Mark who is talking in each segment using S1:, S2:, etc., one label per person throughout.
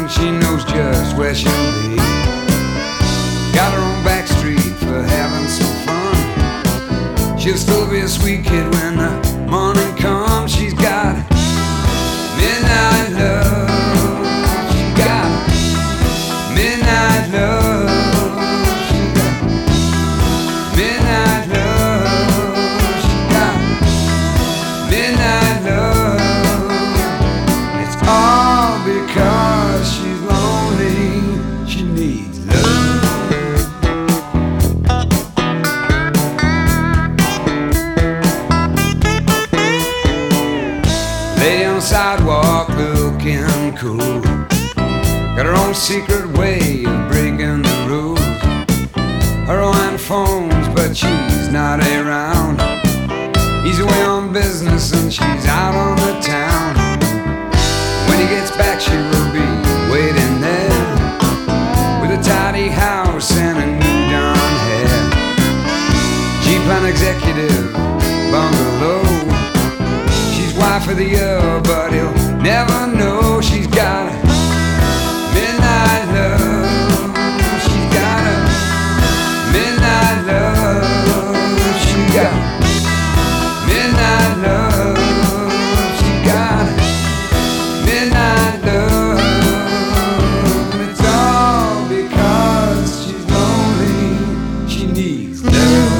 S1: long, she knows just where she'll be. Got her own back street for having some fun. She'll still be a sweet kid when the morning comes. She's got midnight love. She got midnight love. She got midnight love. She got midnight love. It's all because she's lonely. She needs love. Lay on the sidewalk looking cool. Got her own secret way of breaking the rules. Her own phones, but she's not around. He's away on business and she's out on the town. When he gets back, she will be waiting there with a tidy house and a new darn hair. G-Plan executive bungalow. Wife of the year, but he'll never know. She's got a midnight love. She's got a midnight love. She got midnight love. She got midnight love. It's all because she's lonely. She needs love.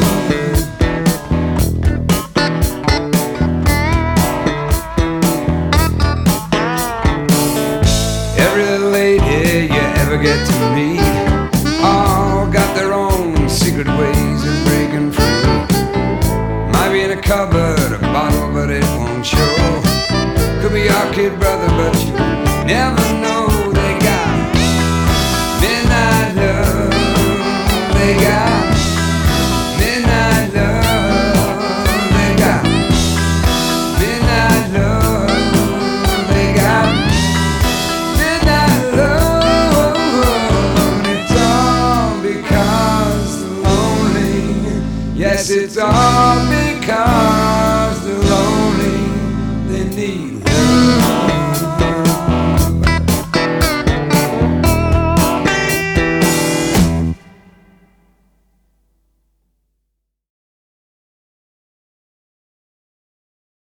S1: Every lady you ever get to meet all got their own secret ways of breaking free. Might be in a cupboard, a bottle, but it won't show. Could be your kid brother, but you never know. They got midnight love. They got midnight love. They got midnight love. They got midnight love. It's all because they're lonely. Yes, it's all because they're lonely. They need